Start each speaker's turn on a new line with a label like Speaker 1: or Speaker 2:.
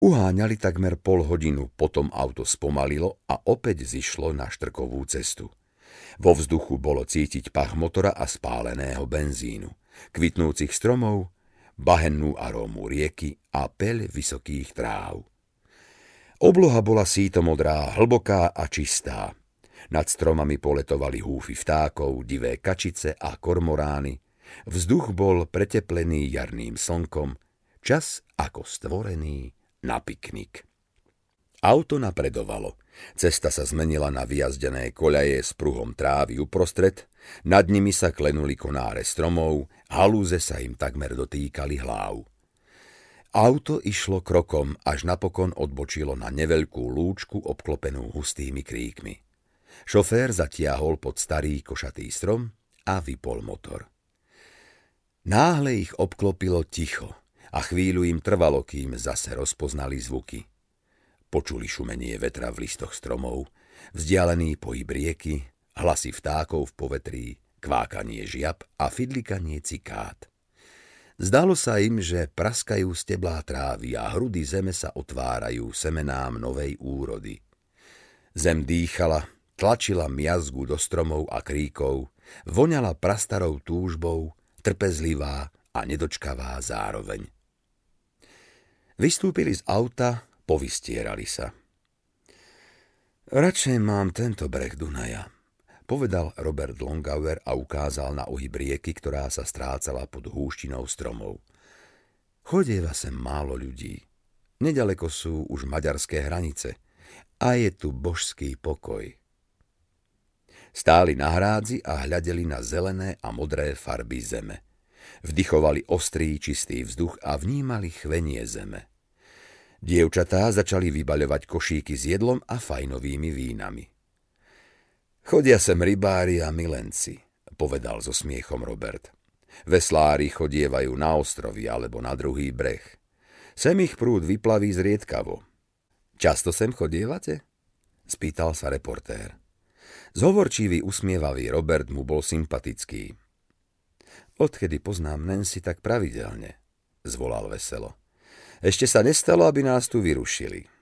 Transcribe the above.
Speaker 1: Uháňali takmer pol hodinu, potom auto spomalilo a opäť zišlo na štrkovú cestu. Vo vzduchu bolo cítiť pach motora a spáleného benzínu, kvitnúcich stromov, bahennú arómu rieky a peľ vysokých tráv. Obloha bola sítomodrá, hlboká a čistá. Nad stromami poletovali húfy vtákov, divé kačice a kormorány. Vzduch bol preteplený jarným slnkom, čas ako stvorený na piknik. Auto napredovalo. Cesta sa zmenila na vyjazdené koľaje s pruhom trávy uprostred, nad nimi sa klenuli konáre stromov, halúze sa im takmer dotýkali hlav. Auto išlo krokom, až napokon odbočilo na neveľkú lúčku obklopenú hustými kríkmi. Šofér zatiahol pod starý košatý strom a vypol motor. Náhle ich obklopilo ticho a chvíľu im trvalo, kým zase rozpoznali zvuky. Počuli šumenie vetra v listoch stromov, vzdialený pohyb rieky, hlasy vtákov v povetrí, kvákanie žiab a fidlikanie cikát. Zdalo sa im, že praskajú steblá trávy a hrudy zeme sa otvárajú semenám novej úrody. Zem dýchala, tlačila miazgu do stromov a kríkov, voňala prastarou túžbou, trpezlivá a nedočkavá zároveň. Vystúpili z auta, povystierali sa. Radšej mám tento breh Dunaja, povedal Robert Longauer a ukázal na ohyb rieky, ktorá sa strácala pod húštinou stromov. Chodieva sem málo ľudí. Nedaleko sú už maďarské hranice a je tu božský pokoj. Stáli na hrádzi a hľadeli na zelené a modré farby zeme. Vdychovali ostrý, čistý vzduch a vnímali chvenie zeme. Dievčatá začali vybaľovať košíky s jedlom a fajnovými vínami. Chodia sem rybári a milenci, povedal so smiechom Robert. Veslári chodievajú na ostrovy alebo na druhý breh. Sem ich prúd vyplaví zriedkavo. Často sem chodievate? Spýtal sa reportér. Zhovorčivý, usmievavý Robert mu bol sympatický. Odkedy poznám Nancy tak pravidelne, zvolal veselo. Ešte sa nestalo, aby nás tu vyrušili.